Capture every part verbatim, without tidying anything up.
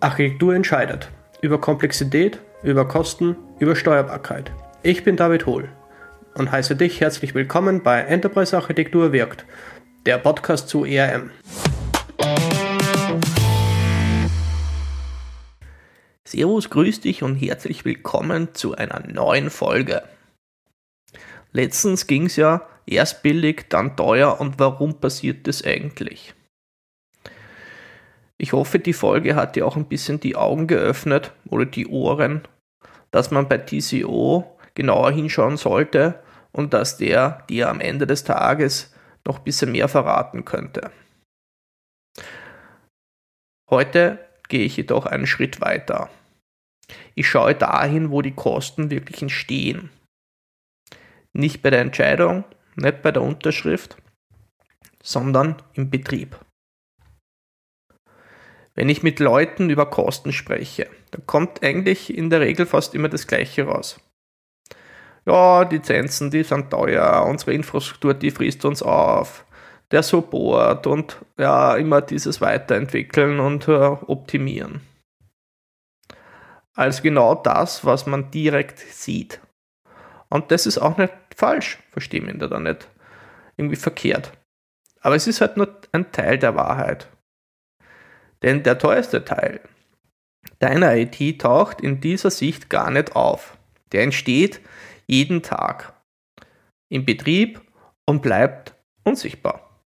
Architektur entscheidet. Über Komplexität, über Kosten, über Steuerbarkeit. Ich bin David Hohl und heiße dich herzlich willkommen bei Enterprise Architektur wirkt, der Podcast zu E R M. Servus, grüß dich und herzlich willkommen zu einer neuen Folge. Letztens ging es ja erst billig, dann teuer und warum passiert das eigentlich? Ich hoffe, die Folge hat dir auch ein bisschen die Augen geöffnet oder die Ohren, dass man bei T C O genauer hinschauen sollte und dass der dir am Ende des Tages noch ein bisschen mehr verraten könnte. Heute gehe ich jedoch einen Schritt weiter. Ich schaue dahin, wo die Kosten wirklich entstehen. Nicht bei der Entscheidung, nicht bei der Unterschrift, sondern im Betrieb. Wenn ich mit Leuten über Kosten spreche, dann kommt eigentlich in der Regel fast immer das Gleiche raus. Ja, die Lizenzen, die sind teuer, unsere Infrastruktur, die frisst uns auf, der Support und ja, immer dieses Weiterentwickeln und äh, Optimieren. Also genau das, was man direkt sieht. Und das ist auch nicht falsch, verstehe mich da nicht irgendwie verkehrt. Aber es ist halt nur ein Teil der Wahrheit. Denn der teuerste Teil deiner I T taucht in dieser Sicht gar nicht auf. Der entsteht jeden Tag im Betrieb und bleibt unsichtbar.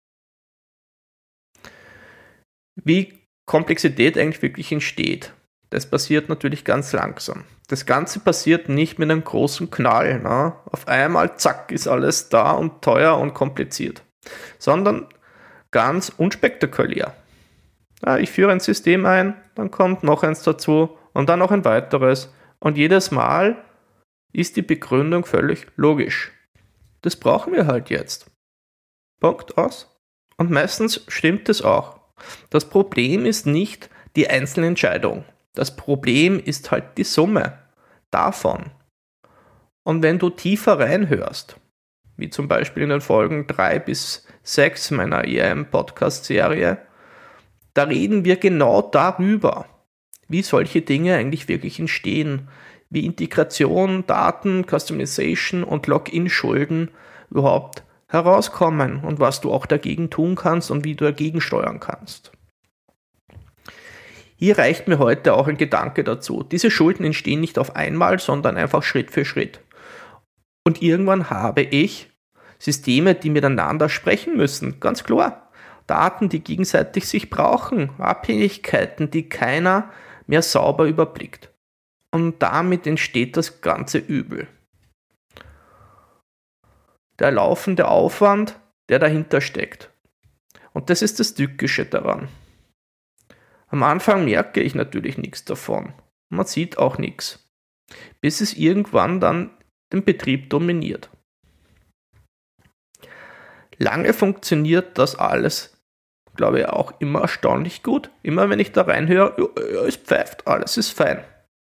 Wie Komplexität eigentlich wirklich entsteht, das passiert natürlich ganz langsam. Das Ganze passiert nicht mit einem großen Knall. Ne? Auf einmal, zack, ist alles da und teuer und kompliziert. Sondern ganz unspektakulär. Ja, ich führe ein System ein, dann kommt noch eins dazu und dann noch ein weiteres. Und jedes Mal ist die Begründung völlig logisch. Das brauchen wir halt jetzt. Punkt aus. Und meistens stimmt es auch. Das Problem ist nicht die einzelne Entscheidung. Das Problem ist halt die Summe davon. Und wenn du tiefer reinhörst, wie zum Beispiel in den Folgen drei bis sechs meiner E R M-Podcast-Serie, da reden wir genau darüber, wie solche Dinge eigentlich wirklich entstehen, wie Integration, Daten, Customization und Login-Schulden überhaupt herauskommen und was du auch dagegen tun kannst und wie du dagegen steuern kannst. Hier reicht mir heute auch ein Gedanke dazu. Diese Schulden entstehen nicht auf einmal, sondern einfach Schritt für Schritt. Und irgendwann habe ich Systeme, die miteinander sprechen müssen, ganz klar. Daten, die gegenseitig sich brauchen, Abhängigkeiten, die keiner mehr sauber überblickt. Und damit entsteht das ganze Übel. Der laufende Aufwand, der dahinter steckt. Und das ist das Tückische daran. Am Anfang merke ich natürlich nichts davon. Man sieht auch nichts. Bis es irgendwann dann den Betrieb dominiert. Lange funktioniert das alles, glaube ich, auch immer erstaunlich gut. Immer wenn ich da reinhöre, ja, es pfeift, alles ist fein.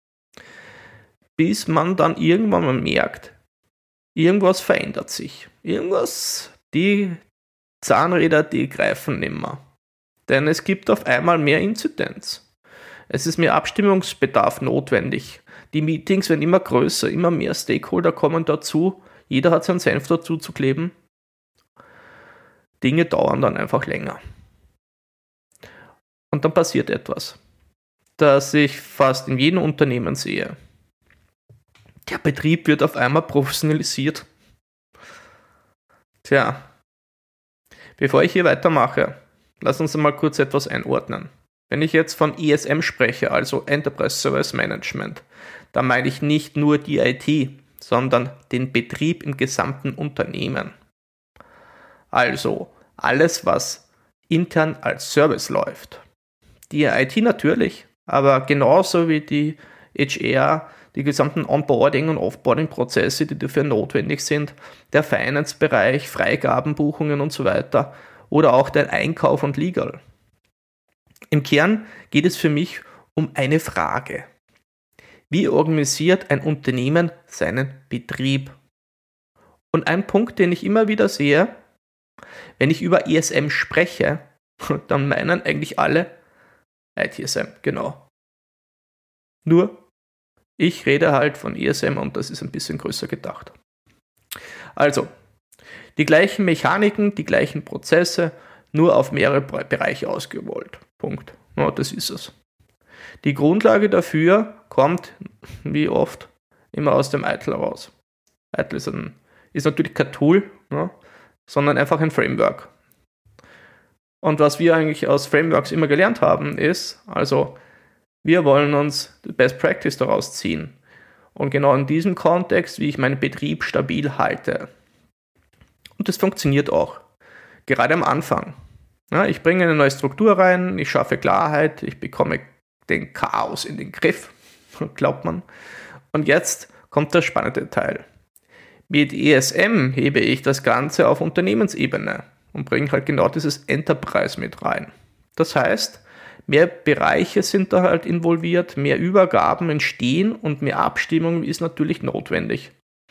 Bis man dann irgendwann mal merkt, irgendwas verändert sich. Irgendwas, die Zahnräder, die greifen nimmer. Denn es gibt auf einmal mehr Inzidenz. Es ist mehr Abstimmungsbedarf notwendig. Die Meetings werden immer größer, immer mehr Stakeholder kommen dazu. Jeder hat seinen Senf dazu zu kleben. Dinge dauern dann einfach länger. Und dann passiert etwas, das ich fast in jedem Unternehmen sehe. Der Betrieb wird auf einmal professionalisiert. Tja, bevor ich hier weitermache, lass uns mal kurz etwas einordnen. Wenn ich jetzt von E S M spreche, also Enterprise Service Management, dann meine ich nicht nur die I T, sondern den Betrieb im gesamten Unternehmen. Also alles, was intern als Service läuft. Die I T natürlich, aber genauso wie die H R, die gesamten Onboarding- und Offboarding-Prozesse, die dafür notwendig sind, der Finance-Bereich, Freigaben, Buchungen und so weiter oder auch der Einkauf und Legal. Im Kern geht es für mich um eine Frage. Wie organisiert ein Unternehmen seinen Betrieb? Und ein Punkt, den ich immer wieder sehe, wenn ich über E S M spreche, dann meinen eigentlich alle I T S M, genau. Nur, ich rede halt von E S M und das ist ein bisschen größer gedacht. Also, die gleichen Mechaniken, die gleichen Prozesse, nur auf mehrere Bereiche ausgerollt. Punkt. Ja, das ist es. Die Grundlage dafür kommt, wie oft, immer aus dem Eitel raus. Eitel ist, ein, ist natürlich kein Tool, ne, sondern einfach ein Framework. Und was wir eigentlich aus Frameworks immer gelernt haben, ist, also wir wollen uns die Best Practice daraus ziehen. Und genau in diesem Kontext, wie ich meinen Betrieb stabil halte. Und das funktioniert auch. Gerade am Anfang. Ja, ich bringe eine neue Struktur rein, ich schaffe Klarheit, ich bekomme den Chaos in den Griff, glaubt man. Und jetzt kommt der spannende Teil. Mit E S M hebe ich das Ganze auf Unternehmensebene und bringe halt genau dieses Enterprise mit rein. Das heißt, mehr Bereiche sind da halt involviert, mehr Übergaben entstehen und mehr Abstimmung ist natürlich notwendig.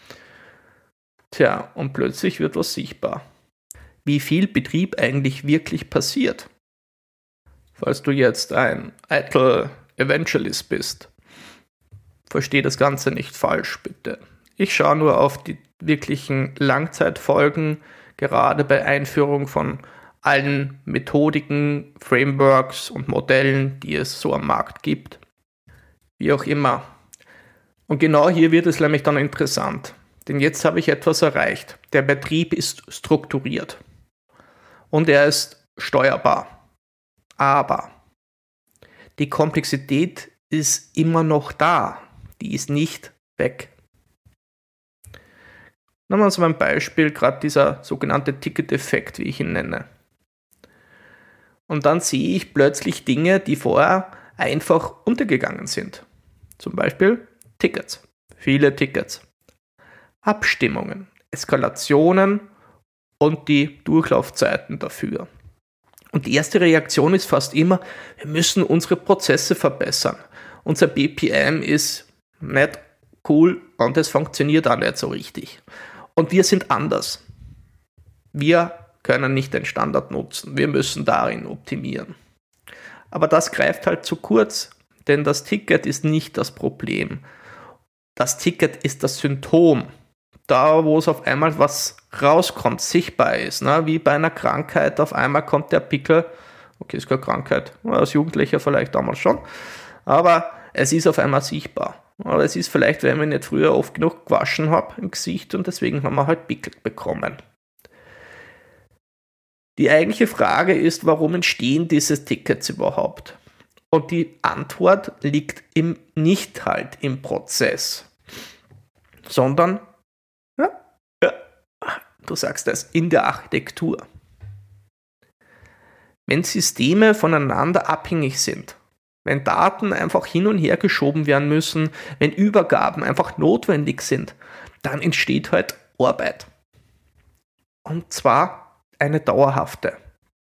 Tja, und plötzlich wird was sichtbar. Wie viel Betrieb eigentlich wirklich passiert. Falls du jetzt ein eitel Evangelist bist, versteh das Ganze nicht falsch, bitte. Ich schaue nur auf die wirklichen Langzeitfolgen, gerade bei Einführung von allen Methodiken, Frameworks und Modellen, die es so am Markt gibt. Wie auch immer. Und genau hier wird es nämlich dann interessant. Denn jetzt habe ich etwas erreicht. Der Betrieb ist strukturiert. Und er ist steuerbar. Aber die Komplexität ist immer noch da. Die ist nicht weg. Nehmen wir uns mal ein Beispiel, gerade dieser sogenannte Ticket-Effekt, wie ich ihn nenne. Und dann sehe ich plötzlich Dinge, die vorher einfach untergegangen sind. Zum Beispiel Tickets, viele Tickets, Abstimmungen, Eskalationen und die Durchlaufzeiten dafür. Und die erste Reaktion ist fast immer, wir müssen unsere Prozesse verbessern. Unser B P M ist nicht cool und es funktioniert auch nicht so richtig. Und wir sind anders. Wir können nicht den Standard nutzen. Wir müssen darin optimieren. Aber das greift halt zu kurz, denn das Ticket ist nicht das Problem. Das Ticket ist das Symptom. Da, wo es auf einmal was rauskommt, sichtbar ist. Ne? Wie bei einer Krankheit, auf einmal kommt der Pickel. Okay, ist keine Krankheit. Als Jugendlicher vielleicht damals schon. Aber es ist auf einmal sichtbar. Aber es ist vielleicht, weil ich nicht früher oft genug gewaschen habe im Gesicht und deswegen haben wir halt Pickel bekommen. Die eigentliche Frage ist, warum entstehen diese Tickets überhaupt? Und die Antwort liegt im, nicht halt im Prozess, sondern, ja, ja, du sagst es, in der Architektur. Wenn Systeme voneinander abhängig sind, wenn Daten einfach hin und her geschoben werden müssen, wenn Übergaben einfach notwendig sind, dann entsteht halt Arbeit. Und zwar eine dauerhafte.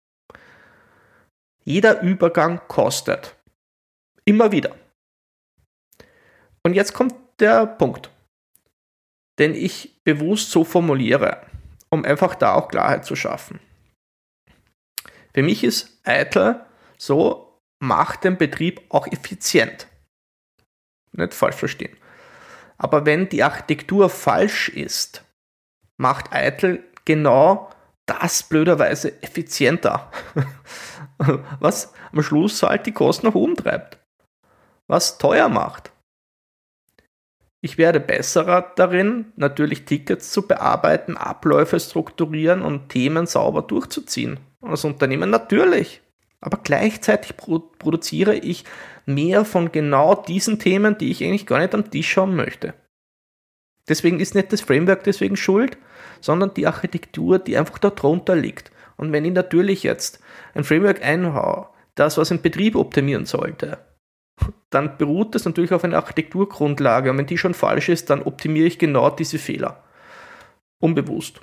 Jeder Übergang kostet. Immer wieder. Und jetzt kommt der Punkt, den ich bewusst so formuliere, um einfach da auch Klarheit zu schaffen. Für mich ist eitel so, macht den Betrieb auch effizient. Nicht falsch verstehen. Aber wenn die Architektur falsch ist, macht eitel genau das blöderweise effizienter. Was am Schluss halt die Kosten nach oben treibt. Was teuer macht. Ich werde besserer darin, natürlich Tickets zu bearbeiten, Abläufe strukturieren und Themen sauber durchzuziehen. Als Unternehmen natürlich. Aber gleichzeitig produziere ich mehr von genau diesen Themen, die ich eigentlich gar nicht am Tisch haben möchte. Deswegen ist nicht das Framework deswegen schuld, sondern die Architektur, die einfach darunter liegt. Und wenn ich natürlich jetzt ein Framework einhaue, das, was ein Betrieb optimieren sollte, dann beruht das natürlich auf einer Architekturgrundlage. Und wenn die schon falsch ist, dann optimiere ich genau diese Fehler. Unbewusst.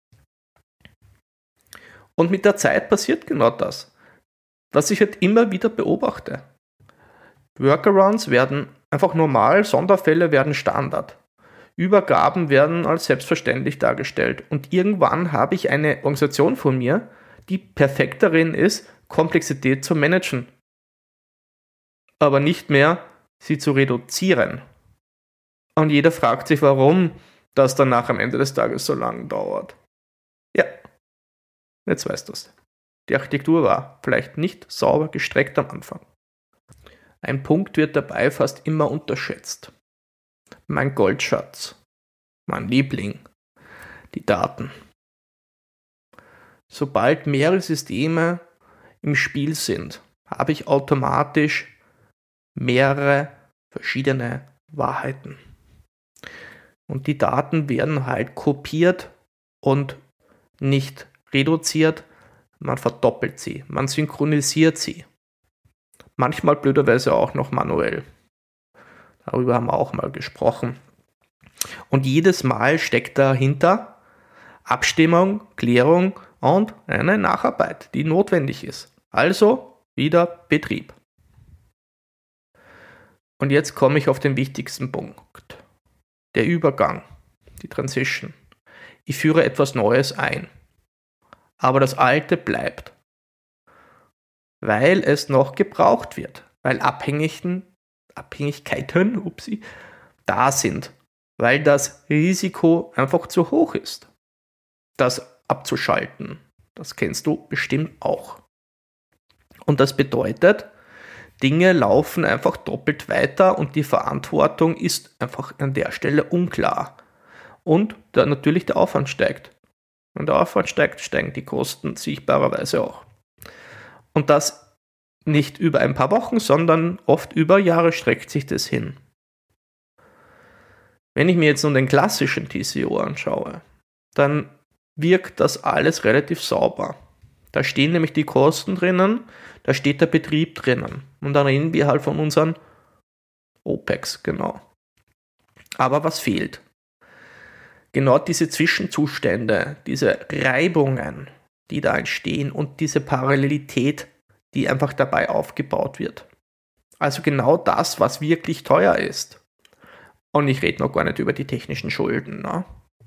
Und mit der Zeit passiert genau das. Was ich halt immer wieder beobachte. Workarounds werden einfach normal, Sonderfälle werden Standard. Übergaben werden als selbstverständlich dargestellt. Und irgendwann habe ich eine Organisation von mir, die perfekt darin ist, Komplexität zu managen. Aber nicht mehr sie zu reduzieren. Und jeder fragt sich, warum das danach am Ende des Tages so lang dauert. Ja, jetzt weißt du es. Die Architektur war vielleicht nicht sauber gestreckt am Anfang. Ein Punkt wird dabei fast immer unterschätzt. Mein Goldschatz, mein Liebling, die Daten. Sobald mehrere Systeme im Spiel sind, habe ich automatisch mehrere verschiedene Wahrheiten. Und die Daten werden halt kopiert und nicht reduziert, man verdoppelt sie, man synchronisiert sie. Manchmal blöderweise auch noch manuell. Darüber haben wir auch mal gesprochen. Und jedes Mal steckt dahinter Abstimmung, Klärung und eine Nacharbeit, die notwendig ist. Also wieder Betrieb. Und jetzt komme ich auf den wichtigsten Punkt. Der Übergang, die Transition. Ich führe etwas Neues ein. Aber das Alte bleibt. Weil es noch gebraucht wird. Weil Abhängigen, Abhängigkeiten upsie, da sind. Weil das Risiko einfach zu hoch ist. Das abzuschalten. Das kennst du bestimmt auch. Und das bedeutet, Dinge laufen einfach doppelt weiter und die Verantwortung ist einfach an der Stelle unklar. Und da natürlich der Aufwand steigt. Wenn der Aufwand steigt, steigen die Kosten sichtbarerweise auch. Und das nicht über ein paar Wochen, sondern oft über Jahre streckt sich das hin. Wenn ich mir jetzt nun den klassischen T C O anschaue, dann wirkt das alles relativ sauber. Da stehen nämlich die Kosten drinnen, da steht der Betrieb drinnen. Und dann reden wir halt von unseren OPEX, genau. Aber was fehlt? Genau diese Zwischenzustände, diese Reibungen, die da entstehen und diese Parallelität, die einfach dabei aufgebaut wird. Also genau das, was wirklich teuer ist. Und ich rede noch gar nicht über die technischen Schulden. Ne?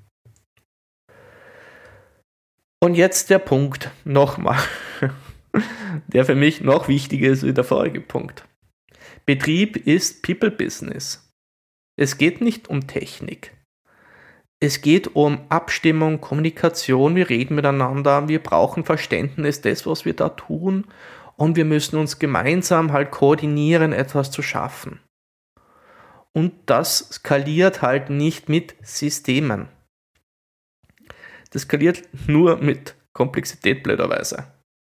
Und jetzt der Punkt, nochmal, der für mich noch wichtiger ist wie der vorige Punkt. Betrieb ist People Business. Es geht nicht um Technik. Es geht um Abstimmung, Kommunikation, wir reden miteinander, wir brauchen Verständnis des, was wir da tun und wir müssen uns gemeinsam halt koordinieren, etwas zu schaffen. Und das skaliert halt nicht mit Systemen. Das skaliert nur mit Komplexität blöderweise.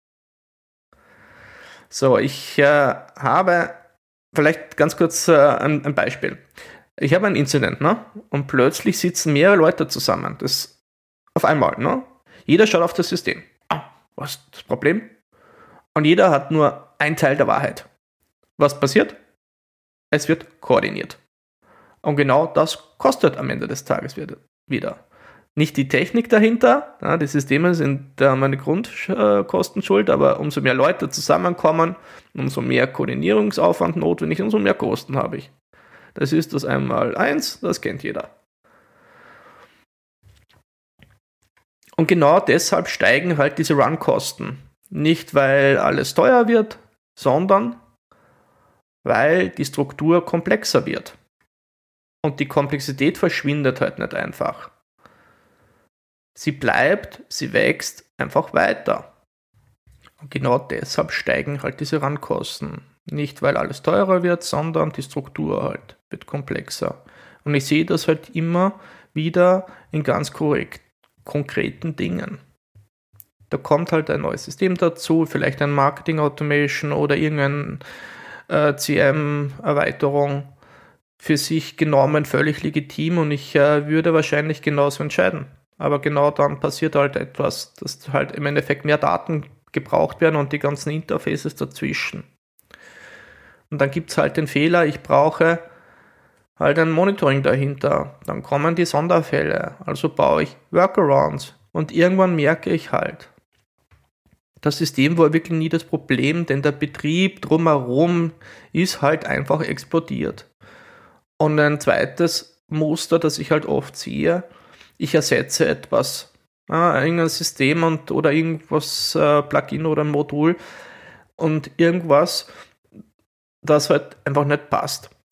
So, ich äh, habe vielleicht ganz kurz äh, ein, ein Beispiel. Ich habe ein Incident, ne? Und plötzlich sitzen mehrere Leute zusammen. Das auf einmal, ne? Jeder schaut auf das System. Ah, was ist das Problem? Und jeder hat nur einen Teil der Wahrheit. Was passiert? Es wird koordiniert. Und genau das kostet am Ende des Tages wieder. Nicht die Technik dahinter, ja, die Systeme sind da meine Grundkosten schuld, aber umso mehr Leute zusammenkommen, umso mehr Koordinierungsaufwand notwendig, umso mehr Kosten habe ich. Das ist das einmal eins, das kennt jeder. Und genau deshalb steigen halt diese Run-Kosten. Nicht, weil alles teuer wird, sondern weil die Struktur komplexer wird. Und die Komplexität verschwindet halt nicht einfach. Sie bleibt, sie wächst einfach weiter. Und genau deshalb steigen halt diese Run-Kosten. Nicht, weil alles teurer wird, sondern die Struktur halt wird komplexer. Und ich sehe das halt immer wieder in ganz korrekt, konkreten Dingen. Da kommt halt ein neues System dazu, vielleicht ein Marketing Automation oder irgendeine äh, C M-Erweiterung. Für sich genommen völlig legitim und ich äh, würde wahrscheinlich genauso entscheiden. Aber genau dann passiert halt etwas, dass halt im Endeffekt mehr Daten gebraucht werden und die ganzen Interfaces dazwischen. Und dann gibt es halt den Fehler, ich brauche halt ein Monitoring dahinter. Dann kommen die Sonderfälle, also baue ich Workarounds und irgendwann merke ich halt, das System war wirklich nie das Problem, denn der Betrieb drumherum ist halt einfach explodiert. Und ein zweites Muster, das ich halt oft sehe, ich ersetze etwas, äh, irgendein System und, oder irgendwas, äh, Plugin oder ein Modul und irgendwas, das halt einfach nicht passt.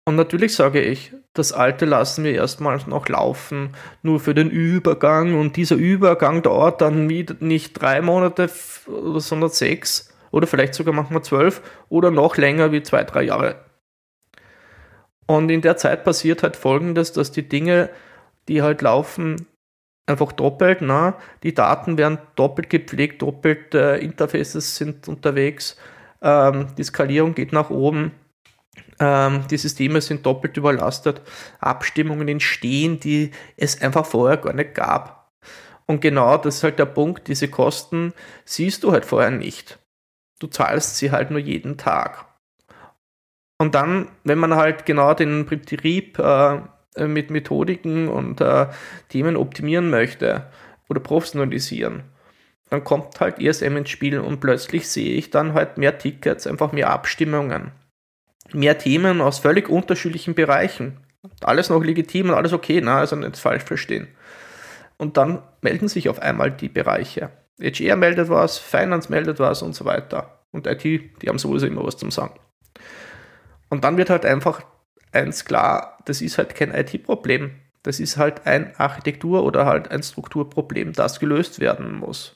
Und natürlich sage ich, das Alte lassen wir erstmal noch laufen, nur für den Übergang. Und dieser Übergang dauert dann nicht drei Monate, sondern sechs oder vielleicht sogar manchmal zwölf oder noch länger wie zwei, drei Jahre. Und in der Zeit passiert halt Folgendes, dass die Dinge, die halt laufen, einfach doppelt, na, die Daten werden doppelt gepflegt, doppelte Interfaces sind unterwegs, ähm, die Skalierung geht nach oben. Die Systeme sind doppelt überlastet, Abstimmungen entstehen, die es einfach vorher gar nicht gab. Und genau das ist halt der Punkt, diese Kosten siehst du halt vorher nicht. Du zahlst sie halt nur jeden Tag. Und dann, wenn man halt genau den Betrieb äh, mit Methodiken und äh, Themen optimieren möchte oder professionalisieren, dann kommt halt E S M ins Spiel und plötzlich sehe ich dann halt mehr Tickets, einfach mehr Abstimmungen. Mehr Themen aus völlig unterschiedlichen Bereichen. Alles noch legitim und alles okay, ne? Also nicht falsch verstehen. Und dann melden sich auf einmal die Bereiche. H R meldet was, Finance meldet was und so weiter. Und I T, die haben sowieso immer was zum Sagen. Und dann wird halt einfach eins klar, das ist halt kein I T-Problem. Das ist halt ein Architektur- oder halt ein Strukturproblem, das gelöst werden muss.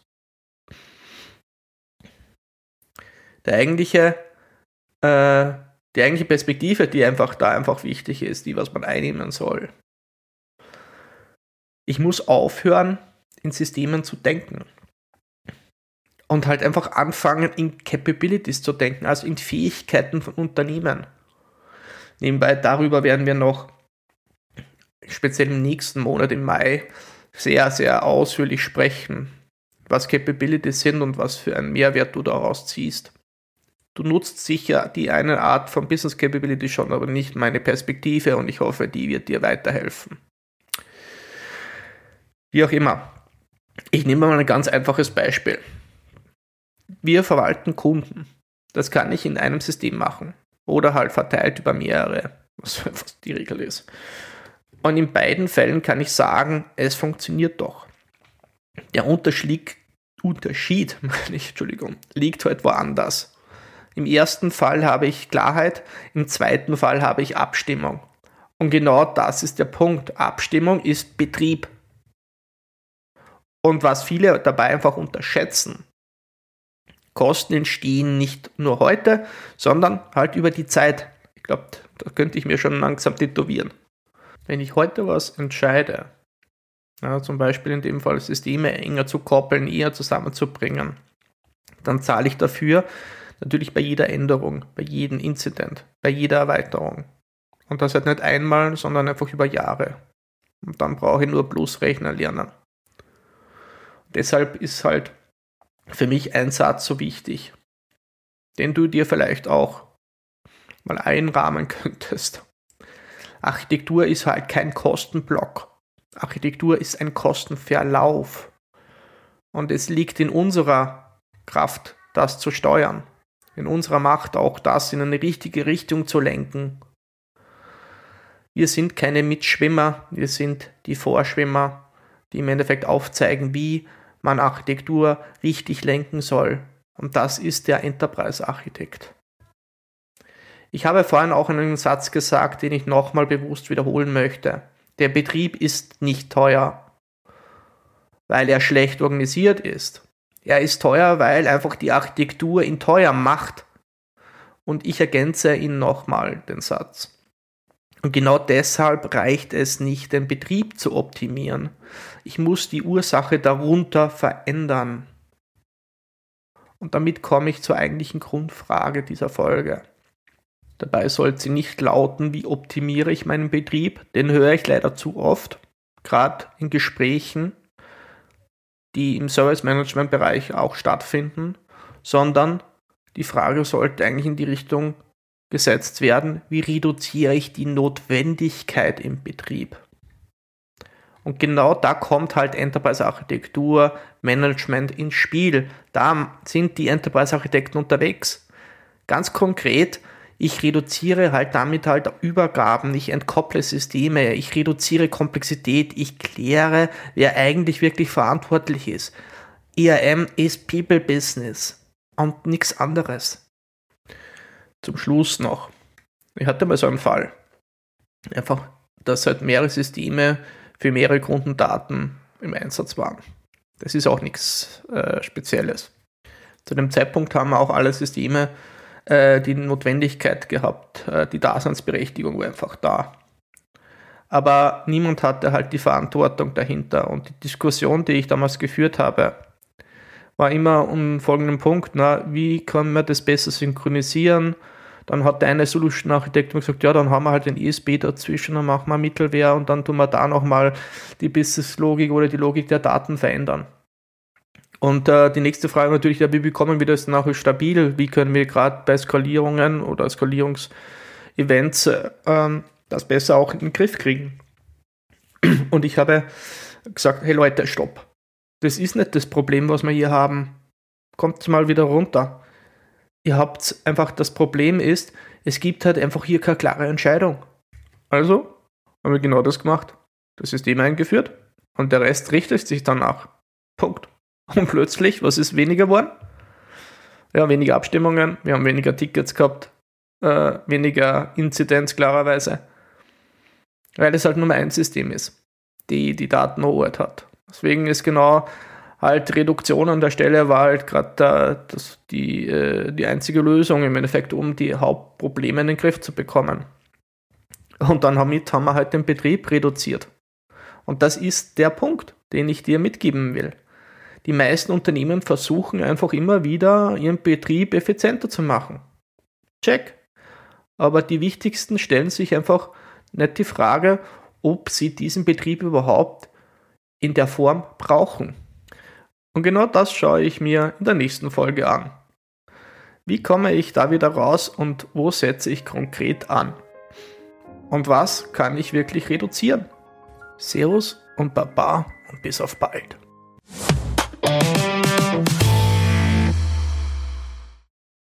Der eigentliche äh, Die eigentliche Perspektive, die einfach da einfach wichtig ist, die, was man einnehmen soll. Ich muss aufhören, in Systemen zu denken. Und halt einfach anfangen, in Capabilities zu denken, also in Fähigkeiten von Unternehmen. Nebenbei, darüber werden wir noch, speziell im nächsten Monat, im Mai, sehr, sehr ausführlich sprechen, was Capabilities sind und was für einen Mehrwert du daraus ziehst. Du nutzt sicher die eine Art von Business Capability schon, aber nicht meine Perspektive und ich hoffe, die wird dir weiterhelfen. Wie auch immer. Ich nehme mal ein ganz einfaches Beispiel. Wir verwalten Kunden. Das kann ich in einem System machen oder halt verteilt über mehrere, was fast die Regel ist. Und in beiden Fällen kann ich sagen, es funktioniert doch. Der Unterschied, Unterschied Entschuldigung, liegt halt woanders. Im ersten Fall habe ich Klarheit, im zweiten Fall habe ich Abstimmung. Und genau das ist der Punkt. Abstimmung ist Betrieb. Und was viele dabei einfach unterschätzen, Kosten entstehen nicht nur heute, sondern halt über die Zeit. Ich glaube, da könnte ich mir schon langsam tätowieren. Wenn ich heute was entscheide, ja, zum Beispiel in dem Fall Systeme enger zu koppeln, eher zusammenzubringen, dann zahle ich dafür natürlich bei jeder Änderung, bei jedem Incident, bei jeder Erweiterung. Und das halt nicht einmal, sondern einfach über Jahre. Und dann brauche ich nur Plusrechner lernen. Und deshalb ist halt für mich ein Satz so wichtig, den du dir vielleicht auch mal einrahmen könntest. Architektur ist halt kein Kostenblock. Architektur ist ein Kostenverlauf. Und es liegt in unserer Kraft, das zu steuern. In unserer Macht auch das in eine richtige Richtung zu lenken. Wir sind keine Mitschwimmer, wir sind die Vorschwimmer, die im Endeffekt aufzeigen, wie man Architektur richtig lenken soll. Und das ist der Enterprise-Architekt. Ich habe vorhin auch einen Satz gesagt, den ich nochmal bewusst wiederholen möchte. Der Betrieb ist nicht teuer, weil er schlecht organisiert ist. Er ist teuer, weil einfach die Architektur ihn teuer macht. Und ich ergänze ihn nochmal, den Satz. Und genau deshalb reicht es nicht, den Betrieb zu optimieren. Ich muss die Ursache darunter verändern. Und damit komme ich zur eigentlichen Grundfrage dieser Folge. Dabei sollte sie nicht lauten, wie optimiere ich meinen Betrieb? Den höre ich leider zu oft, gerade in Gesprächen, die im Service-Management-Bereich auch stattfinden, sondern die Frage sollte eigentlich in die Richtung gesetzt werden, wie reduziere ich die Notwendigkeit im Betrieb? Und genau da kommt halt Enterprise-Architektur, Management ins Spiel. Da sind die Enterprise-Architekten unterwegs. Ganz konkret, ich reduziere halt damit halt Übergaben, ich entkopple Systeme, ich reduziere Komplexität, ich kläre, wer eigentlich wirklich verantwortlich ist. E R M ist People Business und nichts anderes. Zum Schluss noch. Ich hatte mal so einen Fall. Einfach, dass halt mehrere Systeme für mehrere Kundendaten im Einsatz waren. Das ist auch nichts äh, Spezielles. Zu dem Zeitpunkt haben auch alle Systeme äh, die Notwendigkeit gehabt, äh, die Daseinsberechtigung war einfach da. Aber niemand hatte halt die Verantwortung dahinter. Und die Diskussion, die ich damals geführt habe, war immer um folgenden Punkt, na, wie kann man das besser synchronisieren? Dann hat der eine Solution-Architekt gesagt, ja, dann haben wir halt den E S B dazwischen, dann machen wir Mittelware und dann tun wir da nochmal die Business-Logik oder die Logik der Daten verändern. Und äh, die nächste Frage natürlich, ja, wie bekommen wir das nachher stabil? Wie können wir gerade bei Skalierungen oder Skalierungsevents äh, das besser auch in den Griff kriegen? Und ich habe gesagt, hey Leute, stopp. Das ist nicht das Problem, was wir hier haben. Kommt mal wieder runter. Ihr habt einfach, das Problem ist, es gibt halt einfach hier keine klare Entscheidung. Also haben wir genau das gemacht. Das System eingeführt und der Rest richtet sich danach. Punkt. Und plötzlich, was ist weniger geworden? Ja, weniger Abstimmungen, wir haben weniger Tickets gehabt, äh, weniger Inzidenz klarerweise. Weil es halt nur ein System ist, die die Daten erobert hat. Deswegen ist genau halt Reduktion an der Stelle war halt gerade die, äh, die einzige Lösung im Endeffekt, um die Hauptprobleme in den Griff zu bekommen. Und dann damit haben wir halt den Betrieb reduziert. Und das ist der Punkt, den ich dir mitgeben will. Die meisten Unternehmen versuchen einfach immer wieder, ihren Betrieb effizienter zu machen. Check. Aber die wichtigsten stellen sich einfach nicht die Frage, ob sie diesen Betrieb überhaupt in der Form brauchen. Und genau das schaue ich mir in der nächsten Folge an. Wie komme ich da wieder raus und wo setze ich konkret an? Und was kann ich wirklich reduzieren? Servus und Baba und bis auf bald.